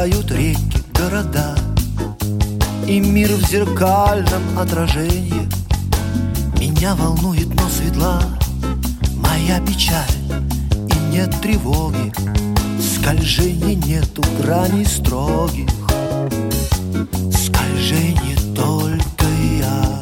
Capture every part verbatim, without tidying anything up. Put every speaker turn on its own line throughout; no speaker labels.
Тают реки, города, и мир в зеркальном отражении. Меня волнует, но светла моя печаль, и нет тревоги, скольжений нету граней строгих, скольжение только я.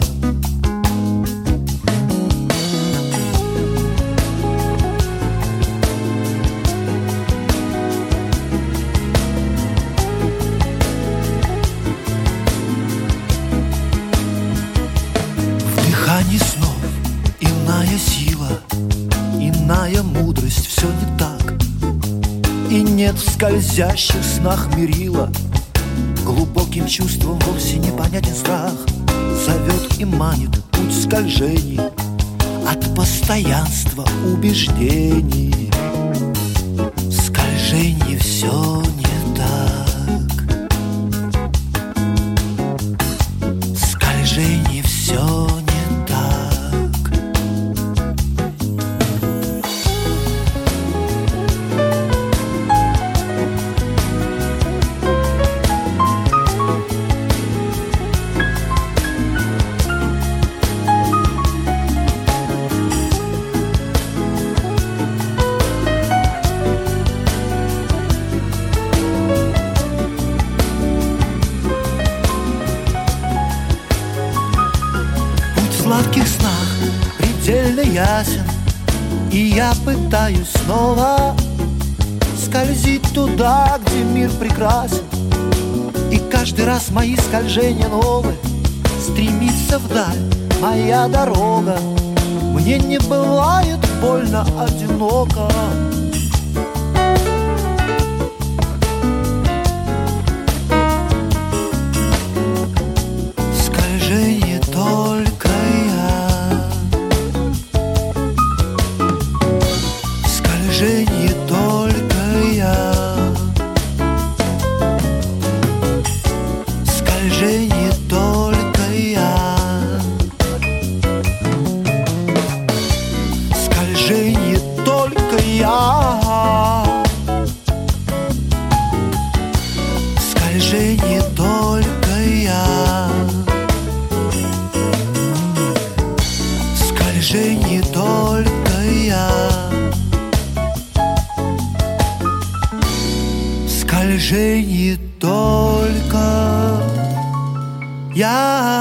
Ни снов, иная сила, иная мудрость, все не так. И нет в скользящих снах мерила, глубоким чувством вовсе непонятен страх. Зовет и манит путь скольжений от постоянства убеждений. Скольжение все не так, скольжение все не так. В сладких снах предельно ясен, и я пытаюсь снова скользить туда, где мир прекрасен. И каждый раз мои скольжения новые, стремится вдаль моя дорога. Мне не бывает больно одиноко. Скольжение только скольжение только я, скольжение только я, скольжение только я, скольжение только я, скольжение только я. Скольжение только я.